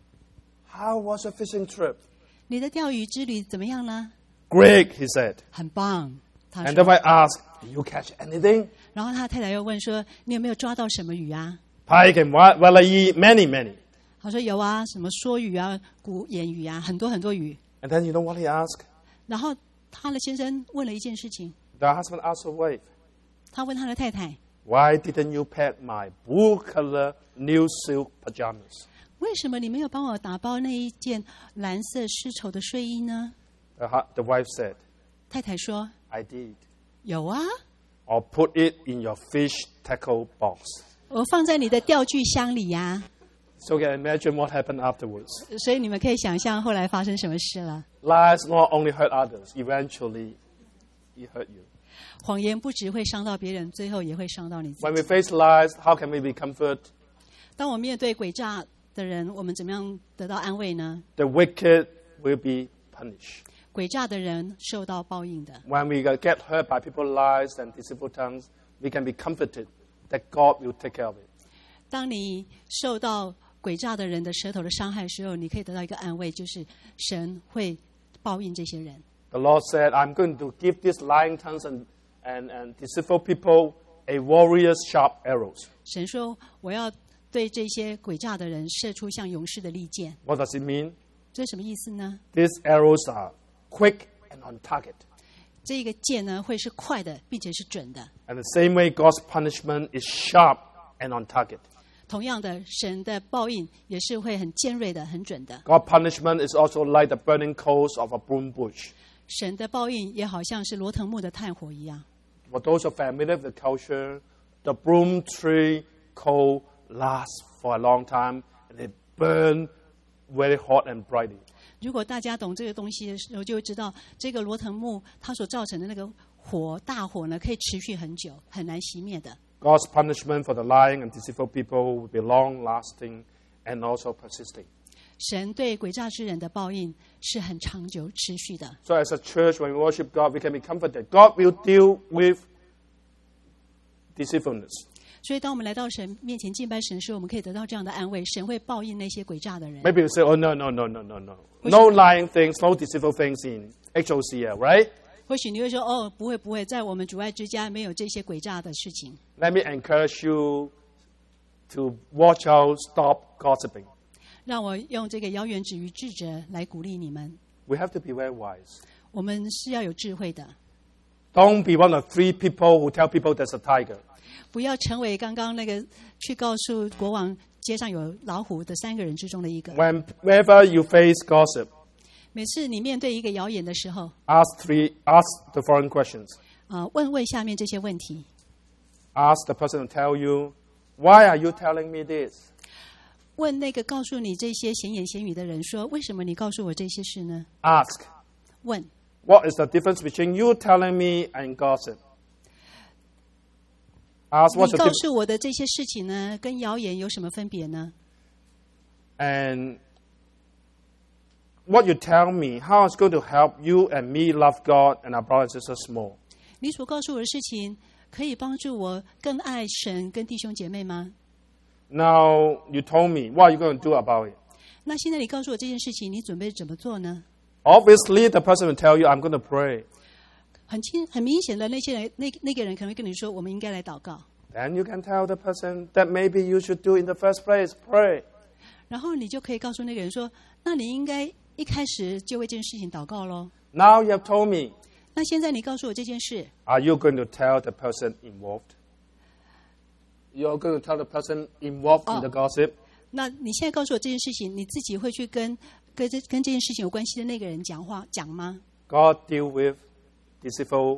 how was your fishing trip? 你的钓鱼之旅怎么样呢？ Great, he said. 很棒，他 And the 说。 wife asked, did you catch anything? 然后他太太又问说，你有没有抓到什么鱼啊？ Pike and wa- walayi, many, many. 他说有啊，什么梭鱼啊、古眼鱼啊，很多很多鱼。 And then you know what he asked? 然后他的先生问了一件事情， The husband asked the wife, 他问他的太太， why didn't you pack my blue-color new silk pajamas? 为什么你没有帮我打包那一件蓝色丝绸的睡衣呢？ The, hu- the wife said, 太太说 I did. 有啊。 or put it in your fish tackle box. 我放在你的钓具箱里呀、啊。 So you can imagine what happened afterwards. 所以你们可以想象后来发生什么事了。 Lies not only hurt others, eventually it hurt you. 谎言不只会伤到别人，最后也会伤到你自己。 When we face lies, how can we be comforted? 当我面对诡诈的人，我们怎么样得到安慰呢？ The wicked will be punished. 诡诈的人受到报应的。 When we get hurt by people's lies and deceitful tongues, we can be comforted that God will take care of it. 当你受到诡诈的人的舌头的伤害的时候，你可以得到一个安慰，就是神会报应这些人。 The Lord said, I'm going to give these lying tongues and, and, and deceitful people a warrior's sharp arrows. 神说，我要对这些诡诈的人射出像勇士的利剑。 What does it mean? 这是什么意思呢？ These arrows are quick and on target. 这个剑呢，会是快的，并且是准的。 And the same way, God's punishment is sharp and on target. 同样的，神的报应也是会很尖锐的、很准的。 God's punishment is also like the burning coals of a broom bush. 神的报应也好像是罗藤木的炭火一样。 For those who are familiar with the culture, the broom tree coal lasts for a long time and it burns very hot and brightly. 如果大家懂这个东西的时候，就会知道这个罗藤木它所造成的那个火大火呢，可以持续很久，很难熄灭的。 God's punishment for the lying and deceitful people will be long-lasting and also persisting. 神对诡诈之人的报应是很长久、持续的。 So as a church, when we worship God, we can be comforted. God will deal with deceitfulness. 所以，当我们来到神面前敬拜神的时候，我们可以得到这样的安慰：神会报应那些诡诈的人。 Maybe you say, oh, no, no, no, no, no, no. No lying things, no deceitful things in H O C L, right? 或许你会说：“哦，不会，不会，在我们主爱之家没有这些诡诈的事情。” Let me encourage you to watch out, stop gossiping. 让我用这个遥远止于智者来鼓励你们。 We have to be very wise. 我们是要有智慧的， Don't be one of three people who tell people there's a tiger. 不要成为刚刚那个去告诉国王街上有老虎的三个人之中的一个。 Whenever you face gossip, 每次你面对一个谣言的时候， ask three, ask the following questions. 啊、问问下面这些问题。 Ask the person to tell you, why are you telling me this? 问那个告诉你这些闲言闲语的人说：“为什么你告诉我这些事呢 Ask, 问 what is the difference between you telling me and gossip? Ask 你 what's the 告 difference. 诉我的这些事情呢，跟谣言有什么分别呢？ And what you tell me, how it's going to help you and me love God and our brothers and sisters more. 你所告诉我的事情，可以帮助我更爱神跟弟兄姐妹吗？ Now, you told me, what are you going to do about it? 那现在你告诉我这件事情，你准备怎么做呢？ Obviously, the person will tell you, I'm going to pray. 很清很明显的，那些人那那个人可能会跟你说，我们应该来祷告。 Then you can tell the person that maybe you should do in the first place, pray. 然后你就可以告诉那个人说，那你应该一开始就为这件事情祷告咯。 Now you have told me, 那现在你告诉我这件事， are you going to tell the person involved? You're going to tell the person involved in the gossip? 那你现在告诉我这件事情，你自己会去跟跟这跟这件事情有关系的那个人讲话讲吗？ God deal with deceitful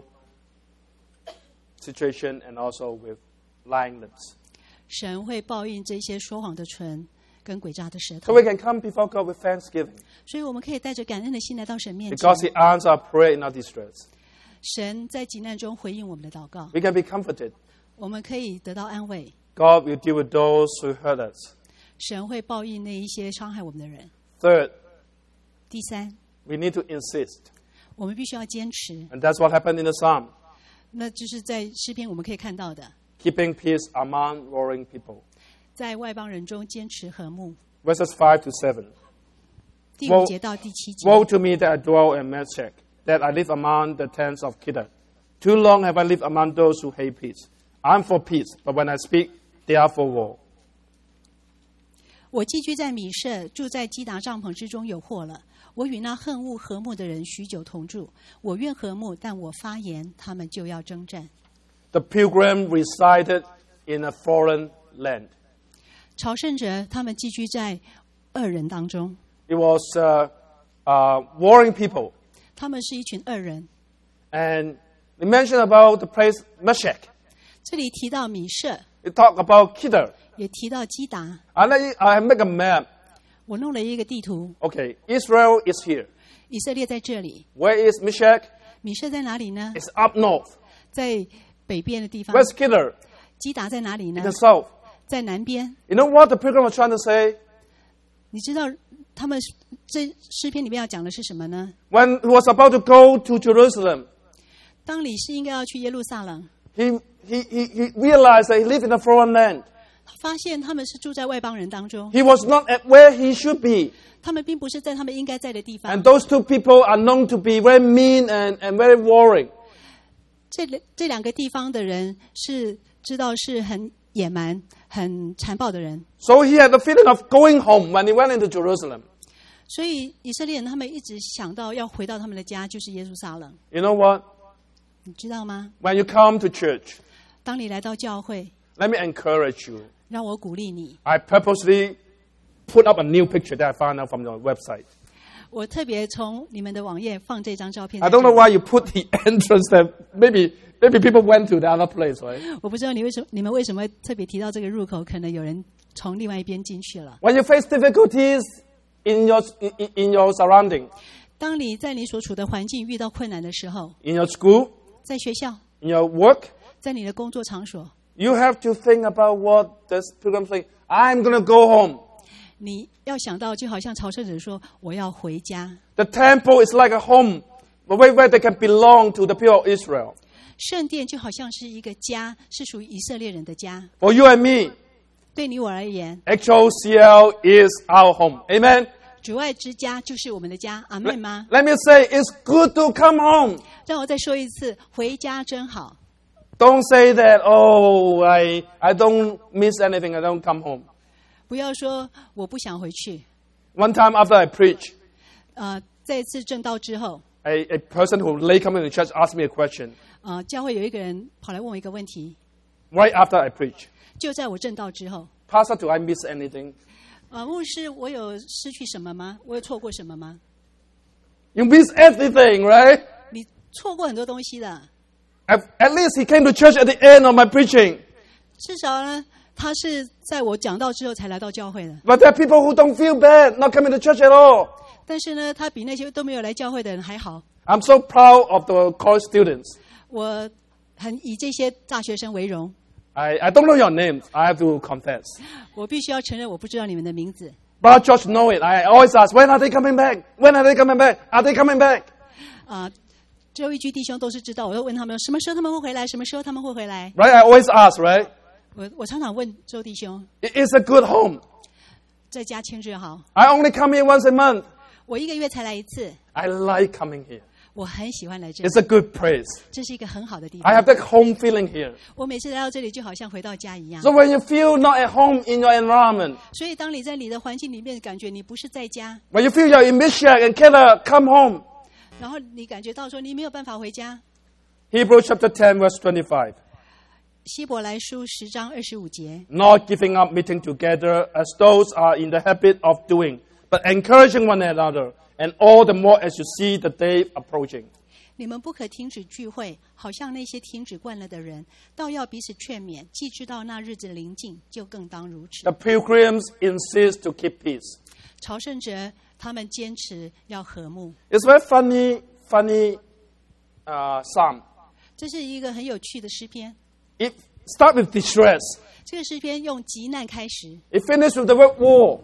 situation and also with lying lips. 神会报应这些说谎的唇跟诡诈的舌 So 头， we can come before God with thanksgiving 所以我们可以带着感恩的心来到神面前。 because He answers our prayer in our distress. 神在急难中回应我们的祷告， We can be comforted. 我们可以得到安慰。 God will deal with those who hurt us. 神会报应那一些伤害我们的人。 Third, 第三， we need to insist. 我们必须要坚持， And that's what happened in the Psalm. 那就是在诗篇我们可以看到的， Keeping peace among warring people. 在外邦人中坚持和睦。 Verses five to seven. 第五节到第七节。 Woe to me that I dwell in Meshach, that I live among the tents of Kedar. Too long have I lived among those who hate peace. I'm for peace, but when I speak, they are for war. 我寄居在米舍，住在基达帐篷之中，有祸了。我与那恨恶和睦的人许久同住。我愿和睦，但我发言，他们就要征战。 The pilgrim resided in a foreign land. 朝圣者他们寄居在恶人当中， It was uh, uh, warring people. 他们是一群恶人， And They mention about the place Meshach. 这里提到米舍， They talk about Kedar. 也提到基达。 I let you, I make a map. 我弄了一个地图， Okay, Israel is here. 以色列在这里， Where is Meshach? 米舍在哪里呢？ It's up north. 在北边的地方。 Where's Kedar? 基达在哪里 In 呢 the？south. 在南边。 You know what the pilgrim was trying to say? 你知道他们这诗篇里面要讲的是什么呢？ When he was about to go to Jerusalem, 当你是应该要去耶路撒冷， he, he, he, he realized that he lived in a foreign land. 他发现他们是住在外邦人当中， He was not at where he should be. 他们并不是在他们应该在的地方 And。those two people are known to be very mean and, and very warring. 这这两个地方的人是知道是很野蛮、很残暴的人， So he had the feeling of going home when he went into Jerusalem. 所以以色列人他们一直想到要回到他们的家，就是耶路撒冷。 You know what? 你知道吗？ When you come to church, 当你来到教会， let me encourage you. 让我鼓励你。 I purposely put up a new picture that I found out from your website. 我特别从你们的网页放这张照片。 I don't know why you put the entrance there. Maybe maybe people went to the other place, right? 我不知道你为什么你们为什么特别提到这个入口，可能有人从另外一边进去了。 When you face difficulties in your in, in your surrounding, 当你在你所处的环境遇到困难的时候， in your school, 在学校， in your work, 在你的工作场所， you have to think about what this pilgrim saying. I'm going to go home. 你要想到，就好像朝圣者说：“我要回家。 The temple is like a home, where where they can belong to the people of Israel. ” 圣殿就好像是一个家，是属于以色列人的家。 For you and me, 对你我而言， H O C L is our home. Amen. 主爱之家就是我们的家。阿门吗？ Let me say, it's good to come home. 让我再说一次，回家真好。 Don't say that, oh, I, I don't miss anything, I don't come home. 不要说我不想回去。 One time after I preach, 呃，在一次正道之后， a, a person who late coming to church asked me a question 呃，教会有一个人跑来问我一个问题， right after I preach. 就在我正道之后， Pastor, do I miss anything? 呃，牧师，我有失去什么吗？我有错过什么吗？ You miss everything, right? 你错过很多东西的。 At, at least he came to church at the end of my preaching. 至少呢，他是在我讲道之后才来到教会的。 But there are people who don't feel bad, not coming to church at all. 但是呢，他比那些都没有来教会的人还好。 I'm so proud of the college students. 我很以这些大学生为荣。 I, I don't know your names, I have to confess. 我必须要承认，我不知道你们的名字。 Brother George know it. I always ask, when are they coming back? When are they coming back? Are they coming back? 啊、周一居弟兄都是知道，我会问他们什么时候他们会回来，什么时候他们会回来。 Right? I always ask, right? 我我常常问周弟兄， It is a good home. 在家签字好。 I only come here once a month. 我一个月才来一次， I like coming here. 我很喜欢来这里 It's，a good place. 这是一个很好的地 I 方。 have that home feeling here. 我每次来到这里，就好像回到家一样 So。when you feel not at home in your environment, 所以，当你在你的环境里面感觉你不是在家， when you feel you're in Meshach and Kedar, come home. 然后你感觉到说你没有办法回家。 Hebrews chapter ten, verse twenty-five. 希伯来书十章二十五节， Not giving up meeting together as those are in the habit of doing, but encouraging one another, and all the more as you see the day approaching. 你们不可停止聚会，好像那些停止惯了的人，倒要彼此劝勉。既知道那日子临近，就更当如此。 The pilgrims insist to keep peace. 朝圣者他们坚持要和睦， It's a very funny, funny uh, psalm. 这是一个很有趣的诗篇。 It starts with distress. 这个诗篇用急难开始， It finishes with the word war.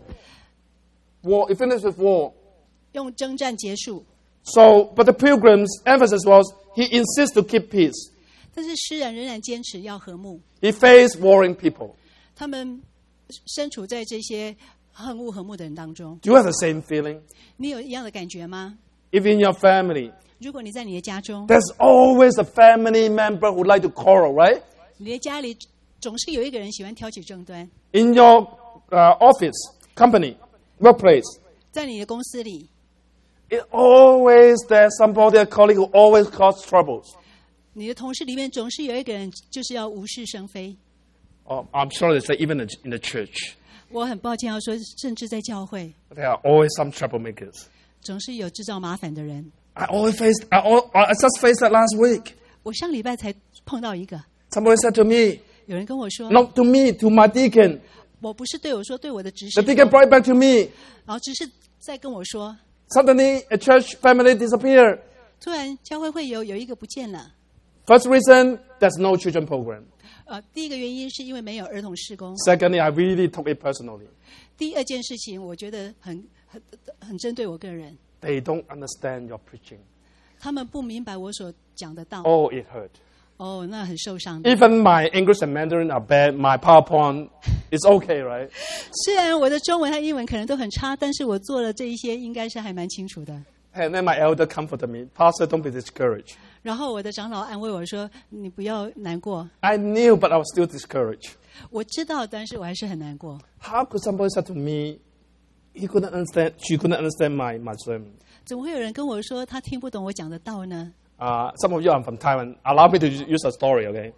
War. It finishes with war. 用征战结束。 So, but the pilgrim's emphasis was he insists to keep peace. 但是诗人仍然坚持要和睦。 He faced warring people. 他们身处在这些恨恶和睦的人当中。 Do you have the same feeling? 你有一样的感觉吗？ If in your family, 如果你在你的家中， there's always a family member who like to quarrel, right? 你的家里总是有一个人喜欢挑起争端。 In your uh, office, company, workplace, 在你的公司里， it always there's somebody, a colleague who always causes troubles. 你的同事里面总是有一个人就是要无事生非。 Oh, I'm sorry to say, even in the church, 我很抱歉要说，甚至在教会， there are always some troublemakers. 总是有制造麻烦的人。 I always faced, I, al- I just faced that last week. 我上礼拜才碰到一个， Somebody said to me, 有人跟我说， not to me, to my deacon. 我不是对我说，对我的执事 The 说， deacon brought it back to me. 然后执事再跟我说， Suddenly, a church family disappeared. 突然教会会有有一个不见了。 First reason, there's no children program. 呃，第一个原因是因为没有儿童事工。 Secondly, I really took it personally. 第二件事情，我觉得很很很针对我个人， They don't understand your preaching. 他们不明白我所讲的道。 Oh, it hurt. 哦，那很受伤的。 Even my English and Mandarin are bad. My PowerPoint is okay, right? 虽然我的中文和英文可能都很差，但是我做了这一些，应该是还蛮清楚的。 And then my elder comforted me. Pastor, don't be discouraged. 然后我的长老安慰我说：“你不要难过。 I knew, but I was still discouraged. ” 我知道，但是我还是很难过。 How could somebody say to me, he couldn't understand, she couldn't understand my, my sermon? 怎么会有人跟我说他听不懂我讲的道呢？ Uh, some of you are from Taiwan. Allow me to use a story, okay?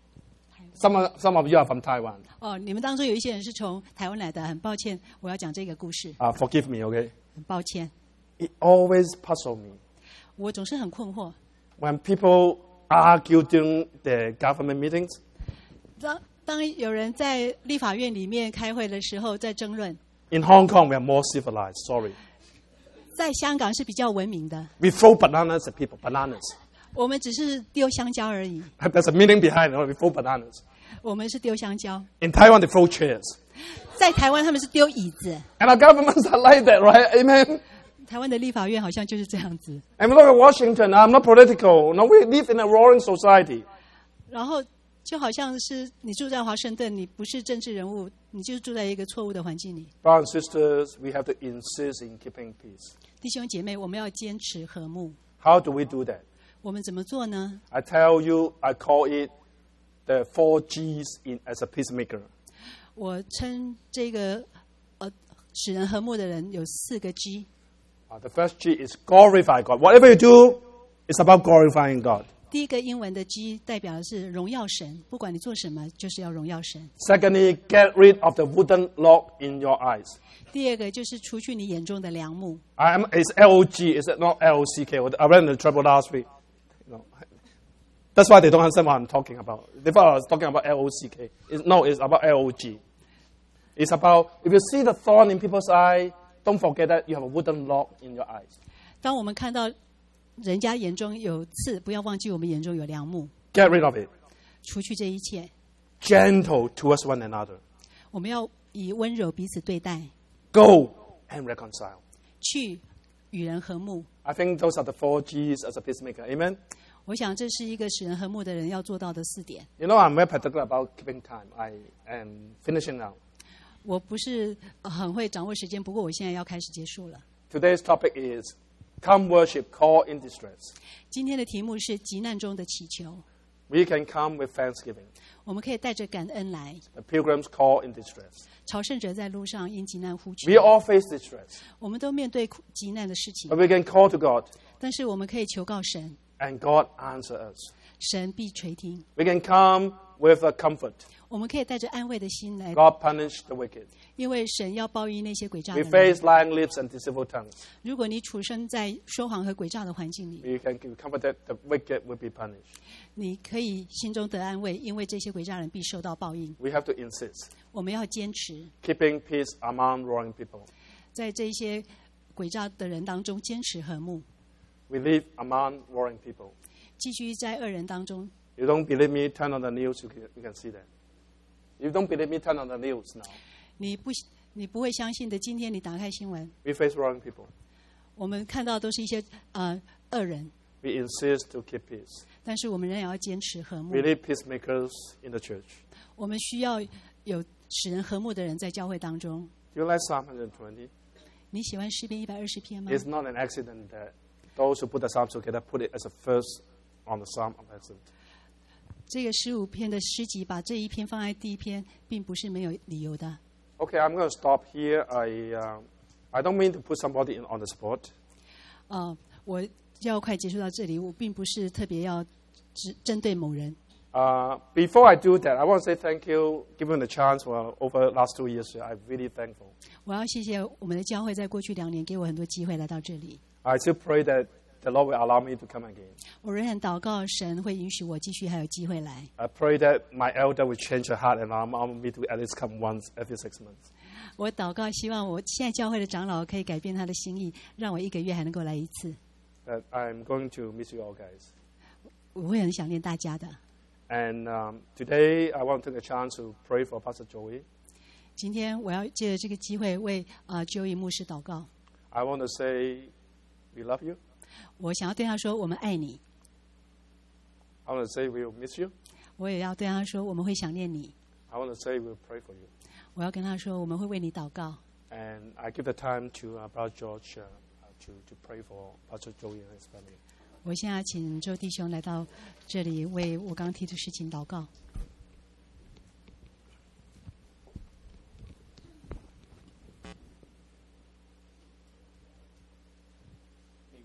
Some of, some of you are from Taiwan. 哦，你们当中有一些人是从台湾来的，很抱歉，我要讲这个故事， Uh, forgive me, okay? 很抱歉， It always puzzled me. 我总是很困惑。 When people argue during the government meetings, 当当有人在立法院里面开会的时候，在争论， in Hong Kong, we are more civilized. Sorry. 在香港是比较文明的， We throw bananas at people, bananas. 我们只是丢香蕉而已， There's a meaning behind it. We throw bananas. 我们是丢香蕉。 In Taiwan, they throw chairs. 在台湾他们是丢椅子， And our governments are like that, right? Amen? 台湾的立法院好像就是这样子。 And look at Washington. I'm not political. No, we live in a roaring society. 然后就好像是你住在华盛顿，你不是政治人物，你就是住在一个错误的环境里。 Brothers and sisters, we have to insist in keeping peace. 弟兄姐妹，我们要坚持和睦。 How do we do that? 我们怎么做呢？ I tell you, I call it the four G's in, as a peacemaker. 我称这个呃使人和睦的人有四个 G。 Uh, the first G is glorify God. Whatever you do, it's about glorifying God. 第一个英文的 G 代表的是荣耀神，不管你做什么，就是要荣耀神。 Secondly, get rid of the wooden log in your eyes. 第二个就是除去你眼中的梁木。 I'm, it's L O G, is it not L O C K? I ran into trouble last week. You know, that's why they don't understand what I'm talking about. They thought I was talking about L O C K. It's, no, it's about L O G. It's about, if you see the thorn in people's eye, don't forget that you have a wooden log in your eyes. 当我们看到人家眼中有刺，不要忘记我们眼中有梁木。 Get rid of it. 除去这一切， Gentle towards one another. 我们要以温柔彼此对待， Go and reconcile. 去与人和睦。 I think those are the four G's as a peacemaker. Amen? 我想这是一个使人和睦的人要做到的四点。 You know, I'm very particular about keeping time. I am finishing now. 我不是呃很会掌握时间，不过我现在要开始结束了。 Today's topic is Come Worship, Call in Distress. 今天的题目是急难中的祈求。 We can come with thanksgiving. 我们可以带着感恩来。 The pilgrims call in distress. 朝圣者在路上因急难呼求 We。all face distress. 我们都面对苦急难的事情 But，we can call to God, 但是我们可以求告神， and God answer us. 神必垂听。 We can come with a comfort. 我们可以带着安慰的心来， God punish the wicked. 因为神要报应那些诡诈 We 的人。 face lying lips and deceitful tongues. 如果你处身在说谎和诡诈的环境里， We can give comfort that the wicked will be punished. 你可以心中得安慰，因为这些诡诈人必受到报应。 We have to insist. 我们要坚持， Keeping peace among roaring people. 在这些诡诈的人当中坚持和睦， We live among roaring people. 继续在恶人当中。 You don't believe me? Turn on the news. You can, you can see that. You don't believe me? Turn on the news now. 你不你不会相信的。今天你打开新闻， We face roaring people. 我们看到都是一些呃恶人， We insist to keep peace. 但是我们仍然要坚持和睦 We。need peacemakers in the church. 我们需要有使人和睦的人在教会当中。 Do you like Psalm one twenty? 你喜欢诗篇一百二十篇吗？ It's not an accident that those who put the Psalms together put it as a first on the Psalm of Ascent. 这个十五篇的诗集把这一篇放在第一篇，并不是没有理由的。 Okay, I'm going to stop here. I, uh, I don't mean to put somebody in on the spot. 呃，我要快结束到这里，我并不是特别要只针对某人。 Uh, before I do that, I want to say thank you, given the chance for over the last two years. I'm really thankful. 我要谢谢我们的教会在过去两年给我很多机会来到这里。 I still pray that the Lord will allow me to come again. 我仍然祷告，神会允许我继续还有机会来。 I pray that my elder will change her heart and allow me to at least come once every six months. 我祷告，希望我现在教会的长老可以改变他的心意，让我一个月还能够来一次。 But I'm going to miss you all guys. 我会很想念大家的。 And um, today I want to take a chance to pray for Pastor Joey. 今天我要借着这个机会为啊 Joey 牧师祷告。 I want to say we love you. 我想要对他说，我们爱你。 I want to say we will miss you. 我也要对他说，我们会想念你。 I want to say we will pray for you. 我要跟他说，我们会为你祷告。 And I give the time to uh, Brother George uh, to, to pray for Pastor Joey and his family. 我现在请周弟兄来到这里，为我刚刚提出事情祷告。